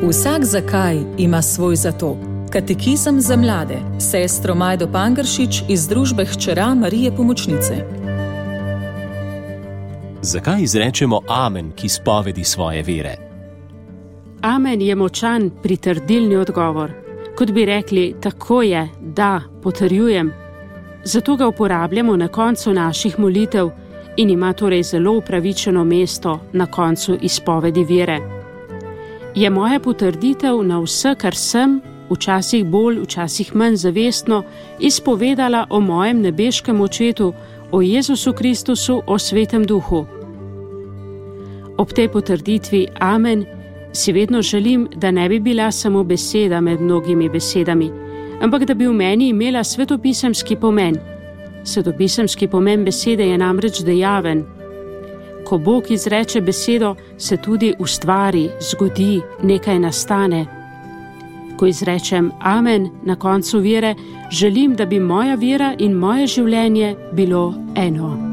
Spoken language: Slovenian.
Vsak zakaj ima svoj zato. Katekizem za mlade, sestro Majdo Pangršič iz družbe Hčera Marije Pomočnice. Zakaj izrečemo amen k izpovedi svoje vere? Amen je močan pritrdilni odgovor. Kot bi rekli, tako je, da, potrjujem. Zato ga uporabljamo na koncu naših molitev in ima torej zelo upravičeno mesto na koncu izpovedi vere. Je moja potrditev na vse, kar sem, včasih bolj, včasih manj zavestno, izpovedala o mojem nebeškem očetu, o Jezusu Kristusu, o Svetem Duhu. Ob tej potrditvi amen si vedno želim, da ne bi bila samo beseda med mnogimi besedami, ampak da bi v meni imela svetopisemski pomen. Svetopisemski pomen besede je namreč dejaven. Ko Bog izreče besedo, se tudi ustvari, zgodi, nekaj nastane. Ko izrečem amen na koncu vere, želim, da bi moja vera in moje življenje bilo eno.